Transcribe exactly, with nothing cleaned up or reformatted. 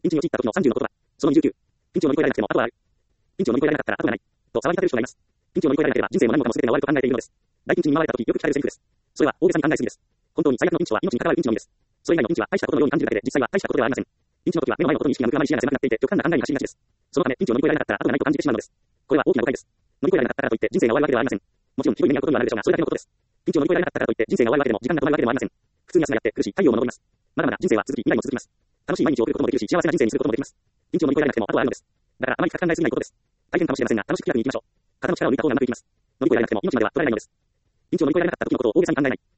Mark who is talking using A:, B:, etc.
A: ピンチに陥った時のさんじゅうの言葉。そのにじゅうきゅう。ピンチを乗り越えられなくても後はある。ピンチを乗り越えられなかったら後がない。と騒ぎ立てる人がいます。ピンチを乗り越えられなければ人生も何もかも全てが終わると考えているのです。大ピンチに見舞われた時よく聞かれるセリフです。それは大げさに考えすぎです。本当に最悪のピンチは命に関わるピンチのみです。それ以外のピンチは大したことのように感じるだけで実際は大したことではありません。ピンチの時は目の前のことに意識が向くあまり視野が狭くなっていて極端な考えに走りがちです。そのためピンチを乗り越えられなかったら後がないと感じてしまうのです。これは大きな誤解です。乗り越えられなかったからといって人生が終わるわけではありません。もちろんひどい目に遭うことにはなるでしょうが、それだけのことです。ピンチを乗り越えられなかったからといって人生が終わるわけでも時間が止まるわけでもありません。普通に休みやって苦しい太陽も昇ります。まだまだ人生は続き、未来も続きます。楽しい毎日を送ることもできるし、幸せな人生にすることもできます。ピンチを乗り越えられなくても後はあるのです。だからあまり深く考えすぎないことです。大変かもしれませんが、楽しく気楽に行きましょう。肩の力を抜いた方がうまくいきます。乗り越えられなくても命までは取られないのです。ピンチを乗り越えられなかった時のことを大げさに考えない。